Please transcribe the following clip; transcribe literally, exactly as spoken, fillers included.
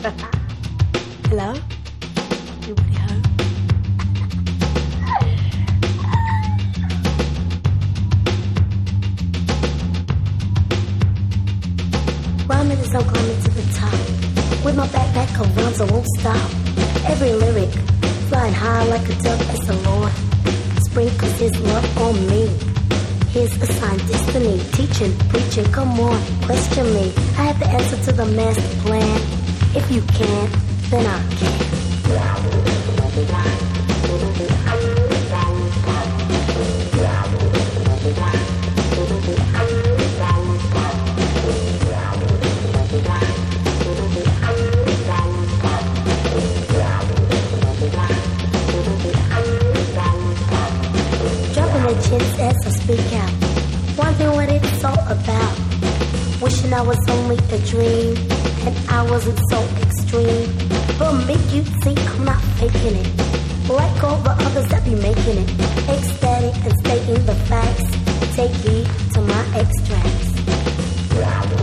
Hello? Anybody home? Rhyming as I'm climbing to the top. With my backpack of rhymes, I won't stop. Every lyric, flying high like a dove as the Lord sprinkles his love on me. His assigned destiny, teaching, preaching, come on, question me. I have the answer to the master plan. If you can't, then I can. Dropping the chins as I speak out, wondering what it's all about. Wishing I was only a dream, and I wasn't so extreme. But make you see I'm not faking it, like all the others that be making it. Ecstatic and stating the facts, take heed to my extracts.